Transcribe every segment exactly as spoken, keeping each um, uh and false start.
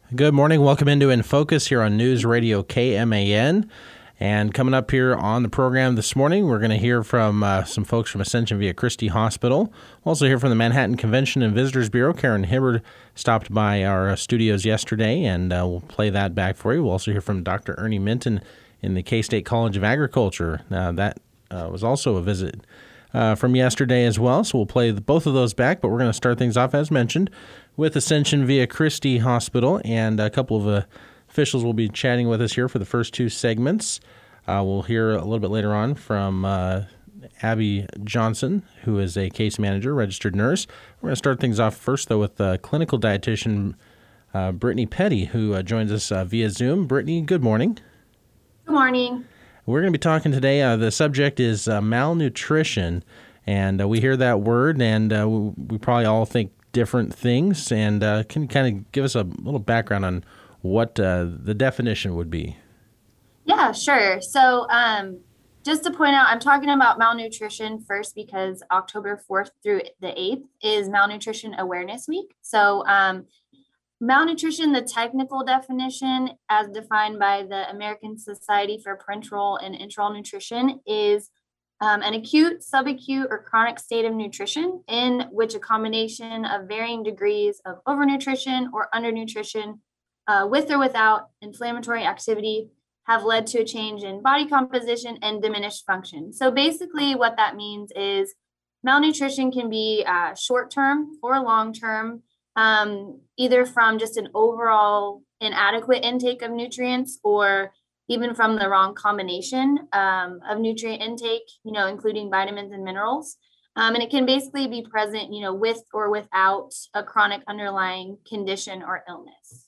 Good morning. Welcome into In Focus here on News Radio K M A N. And coming up here on the program this morning, we're going to hear from uh, some folks from Ascension Via Christi Hospital. We'll also hear from the Manhattan Convention and Visitors Bureau. Karen Hibbard stopped by our uh, studios yesterday, and uh, we'll play that back for you. We'll also hear from Doctor Ernie Minton in the K-State College of Agriculture. Uh, that uh, was also a visit uh, from yesterday as well, so we'll play the, both of those back, but we're going to start things off, as mentioned, with Ascension Via Christi Hospital, and a couple of uh, officials will be chatting with us here for the first two segments. Uh, we'll hear a little bit later on from uh, Abby Johnson, who is a case manager, registered nurse. We're going to start things off first, though, with uh, clinical dietitian uh, Brittany Petty, who uh, joins us uh, via Zoom. Brittany, good morning. Good morning. We're going to be talking today. Uh, the subject is uh, malnutrition, and uh, we hear that word, and uh, we, we probably all think different things. And uh, can you kind of give us a little background on what uh, the definition would be? Yeah, sure. So um, just to point out, I'm talking about malnutrition first because October fourth through the eighth is Malnutrition Awareness Week. So um, malnutrition, the technical definition as defined by the American Society for Parenteral and Enteral Nutrition, is um, an acute, subacute, or chronic state of nutrition in which a combination of varying degrees of overnutrition or undernutrition uh, with or without inflammatory activity have led to a change in body composition and diminished function. So basically what that means is malnutrition can be uh, short-term or long-term, um, either from just an overall inadequate intake of nutrients or even from the wrong combination um, of nutrient intake, you know, including vitamins and minerals. Um, and it can basically be present, you know, with or without a chronic underlying condition or illness.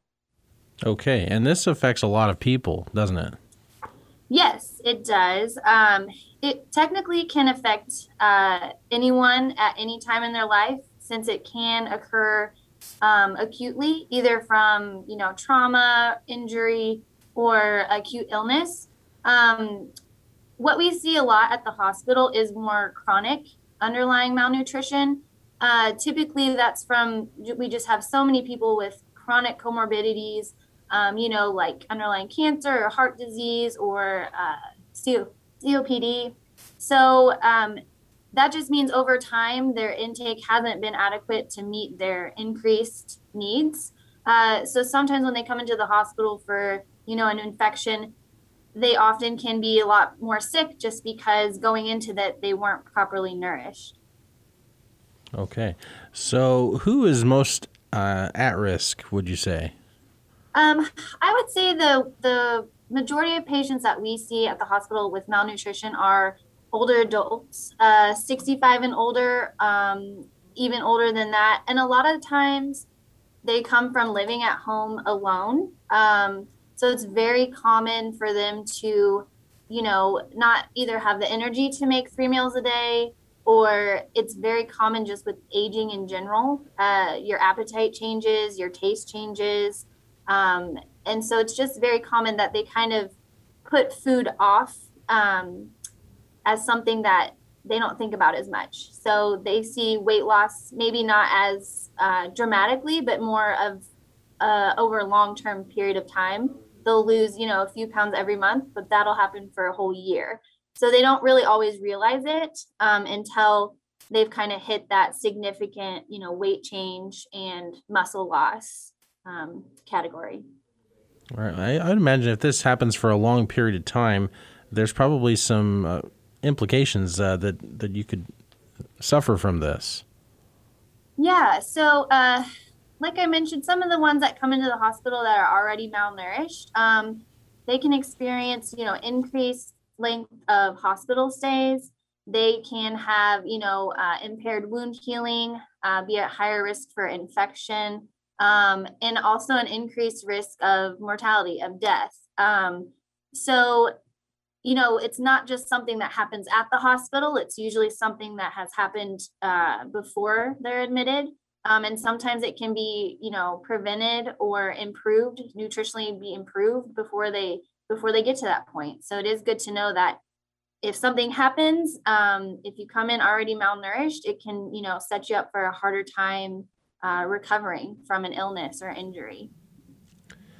Okay, and this affects a lot of people, doesn't it? Yes, it does. Um, it technically can affect uh, anyone at any time in their life, since it can occur um, acutely, either from, you know, trauma, injury, or acute illness. Um, what we see a lot at the hospital is more chronic underlying malnutrition. Uh, typically, that's from, we just have so many people with chronic comorbidities, Um, you know, like underlying cancer or heart disease or uh, C O P D. So um, that just means over time, their intake hasn't been adequate to meet their increased needs. Uh, so sometimes when they come into the hospital for, you know, an infection, they often can be a lot more sick just because going into that, they weren't properly nourished. Okay. So who is most uh, at risk, would you say? Um, I would say the the majority of patients that we see at the hospital with malnutrition are older adults, uh, sixty-five and older, um, even older than that. And a lot of times they come from living at home alone. Um, so it's very common for them to, you know, not either have the energy to make three meals a day, or it's very common just with aging in general. Uh, your appetite changes, your taste changes. Um, and so it's just very common that they kind of put food off um, as something that they don't think about as much. So they see weight loss, maybe not as uh, dramatically, but more of uh, over a long-term period of time. They'll lose, you know, a few pounds every month, but that'll happen for a whole year. So they don't really always realize it um, until they've kind of hit that significant, you know, weight change and muscle loss Um, category. Right. I, I'd imagine if this happens for a long period of time, there's probably some uh, implications uh, that, that you could suffer from this. Yeah. So, uh, like I mentioned, some of the ones that come into the hospital that are already malnourished, um, they can experience, you know, increased length of hospital stays. They can have, you know, uh, impaired wound healing, uh, be at higher risk for infection. Um, and also an increased risk of mortality, of death. Um, so, you know, it's not just something that happens at the hospital. It's usually something that has happened uh, before they're admitted. Um, and sometimes it can be, you know, prevented or improved, nutritionally be improved before they before they get to that point. So it is good to know that if something happens, um, if you come in already malnourished, it can, you know, set you up for a harder time uh, recovering from an illness or injury.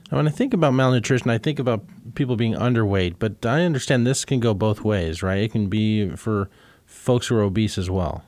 When I think about malnutrition, I think about people being underweight, but I understand this can go both ways, right? It can be for folks who are obese as well.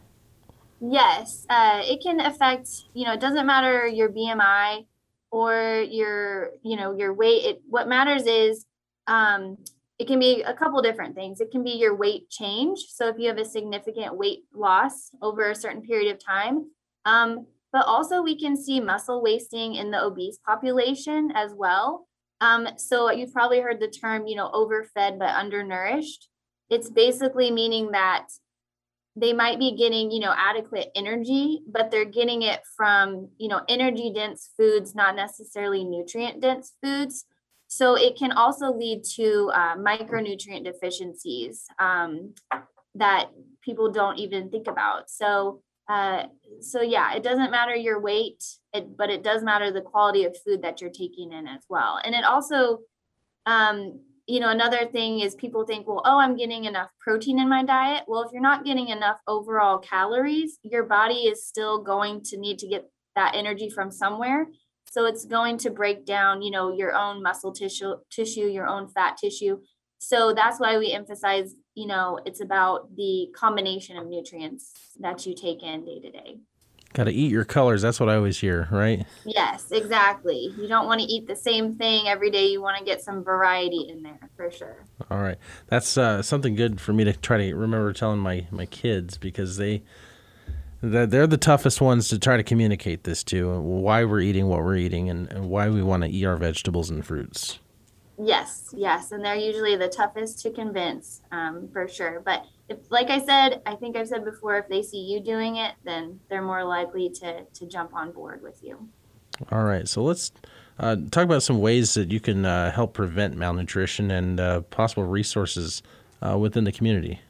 Yes, uh, it can affect, you know, it doesn't matter your B M I or your, you know, your weight. It, what matters is um, it can be a couple different things. It can be your weight change. So if you have a significant weight loss over a certain period of time, um, but also we can see muscle wasting in the obese population as well. Um, so you've probably heard the term, you know, overfed but undernourished. It's basically meaning that they might be getting, you know, adequate energy, but they're getting it from, you know, energy dense foods, not necessarily nutrient dense foods. So it can also lead to uh, micronutrient deficiencies um, that people don't even think about. So, uh, so yeah, it doesn't matter your weight, it, but it does matter the quality of food that you're taking in as well. And it also, um, you know, another thing is people think, well, oh, I'm getting enough protein in my diet. Well, if you're not getting enough overall calories, your body is still going to need to get that energy from somewhere. So it's going to break down, you know, your own muscle tissue, tissue, your own fat tissue. So that's why we emphasize, you know, it's about the combination of nutrients that you take in day to day. Got to eat your colors. That's what I always hear, right? Yes, exactly. You don't want to eat the same thing every day. You want to get some variety in there for sure. All right. That's uh, something good for me to try to remember telling my, my kids, because they, they're the toughest ones to try to communicate this to, why we're eating what we're eating and, and why we want to eat our vegetables and fruits. Yes, yes. And they're usually the toughest to convince, um, for sure. But if, like I said, I think I've said before, if they see you doing it, then they're more likely to, to jump on board with you. All right. So let's uh, talk about some ways that you can uh, help prevent malnutrition and uh, possible resources uh, within the community.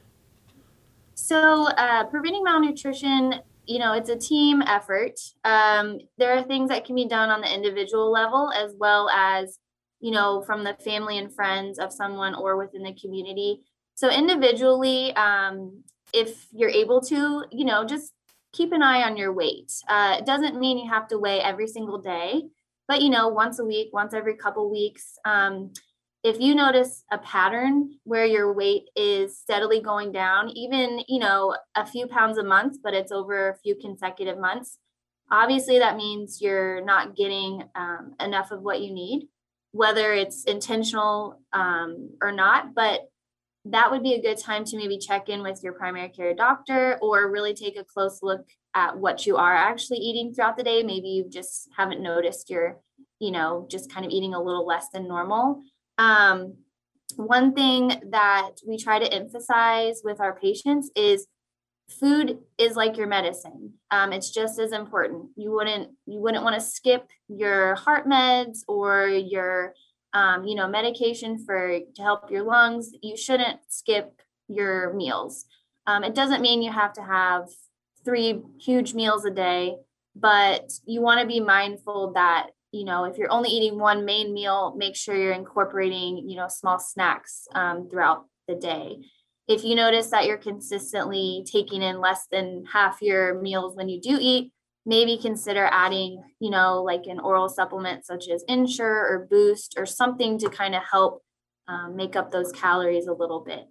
So uh, preventing malnutrition, you know, it's a team effort. Um, there are things that can be done on the individual level as well as, you know, from the family and friends of someone or within the community. So individually, um, if you're able to, you know, just keep an eye on your weight. Uh, it doesn't mean you have to weigh every single day, but, you know, once a week, once every couple weeks. Um, if you notice a pattern where your weight is steadily going down, even, you know, a few pounds a month, but it's over a few consecutive months, obviously that means you're not getting um, enough of what you need, whether it's intentional um, or not. But that would be a good time to maybe check in with your primary care doctor or really take a close look at what you are actually eating throughout the day. Maybe you just haven't noticed you're, you know, just kind of eating a little less than normal. Um, one thing that we try to emphasize with our patients is food is like your medicine. Um, it's just as important. You wouldn't you wouldn't want to skip your heart meds or your um, you know medication for to help your lungs. You shouldn't skip your meals. Um, it doesn't mean you have to have three huge meals a day, but you want to be mindful that, you know, if you're only eating one main meal, make sure you're incorporating, you know, small snacks um, throughout the day. If you notice that you're consistently taking in less than half your meals when you do eat, maybe consider adding, you know, like an oral supplement such as Ensure or Boost or something to kind of help um, make up those calories a little bit.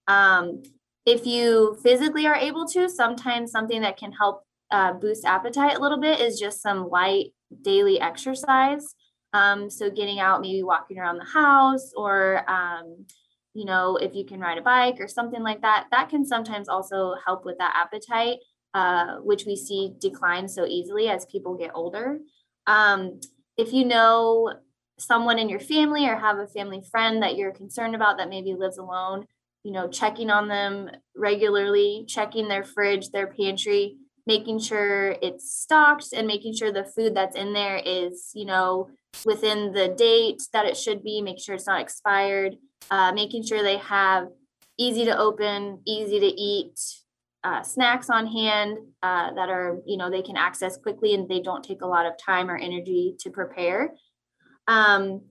Um, if you physically are able to, sometimes something that can help uh, boost appetite a little bit is just some light daily exercise. Um, so getting out, maybe walking around the house or, um, you know, if you can ride a bike or something like that, that can sometimes also help with that appetite, uh, which we see decline so easily as people get older. Um, if you know someone in your family or have a family friend that you're concerned about that maybe lives alone, you know, checking on them regularly, checking their fridge, their pantry, making sure it's stocked and making sure the food that's in there is, you know, within the date that it should be, make sure it's not expired. Uh, making sure they have easy to open, easy to eat uh, snacks on hand uh, that are, you know, they can access quickly and they don't take a lot of time or energy to prepare. Um,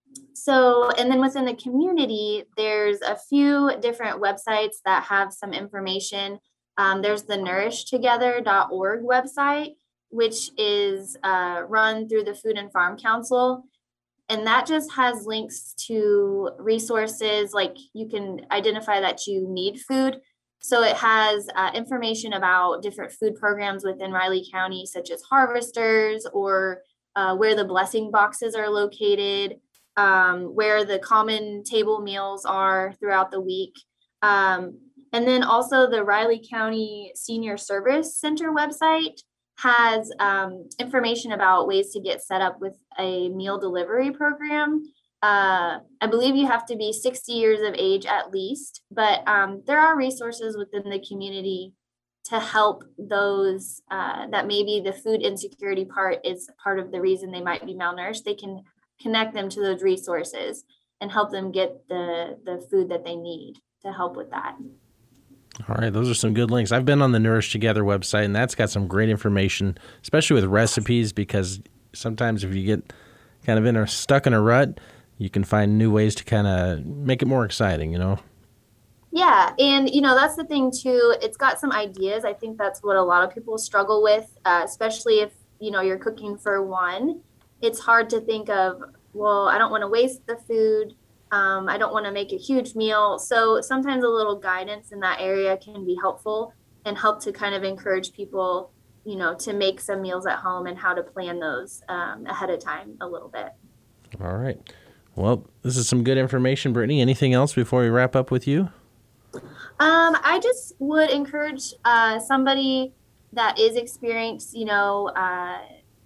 so, and then within the community, there's a few different websites that have some information. Um, there's the nourish together dot org website, which is uh, run through the Food and Farm Council. And that just has links to resources, like you can identify that you need food. So it has uh, information about different food programs within Riley County, such as Harvesters, or uh, where the blessing boxes are located, um, where the common table meals are throughout the week. Um, and then also the Riley County Senior Service Center website has um, information about ways to get set up with a meal delivery program. Uh, I believe you have to be sixty years of age at least, but um, there are resources within the community to help those uh, that maybe the food insecurity part is part of the reason they might be malnourished. They can connect them to those resources and help them get the, the food that they need to help with that. All right, those are some good links. I've been on the Nourish Together website, and that's got some great information, especially with recipes, because sometimes if you get kind of in a stuck in a rut, you can find new ways to kind of make it more exciting, you know? Yeah, and, you know, that's the thing, too. It's got some ideas. I think that's what a lot of people struggle with, uh, especially if, you know, you're cooking for one. It's hard to think of, well, I don't want to waste the food. Um, I don't want to make a huge meal. So sometimes a little guidance in that area can be helpful and help to kind of encourage people, you know, to make some meals at home and how to plan those um, ahead of time a little bit. All right. Well, this is some good information, Brittany. Anything else before we wrap up with you? Um, I just would encourage uh, somebody that is experienced, you know, uh,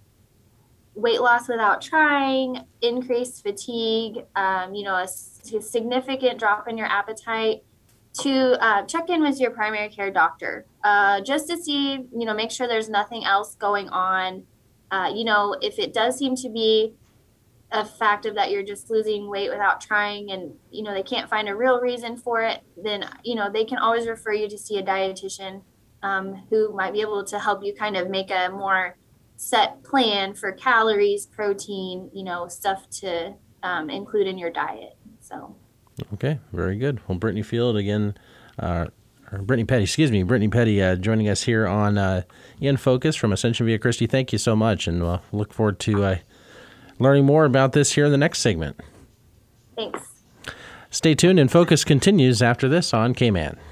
weight loss without trying, increased fatigue, um, you know, a, a significant drop in your appetite, to uh, check in with your primary care doctor uh, just to see, you know, make sure there's nothing else going on. Uh, you know, if it does seem to be a fact of that you're just losing weight without trying and, you know, they can't find a real reason for it, then, you know, they can always refer you to see a dietitian um, who might be able to help you kind of make a more set plan for calories, protein, you know, stuff to um, include in your diet. So. Okay, very good. Well, Brittany Field again, uh, or Brittany Petty, excuse me, Brittany Petty uh, joining us here on uh, In Focus from Ascension Via Christi. Thank you so much, and we'll look forward to uh, learning more about this here in the next segment. Thanks. Stay tuned, and Focus continues after this on K-Man.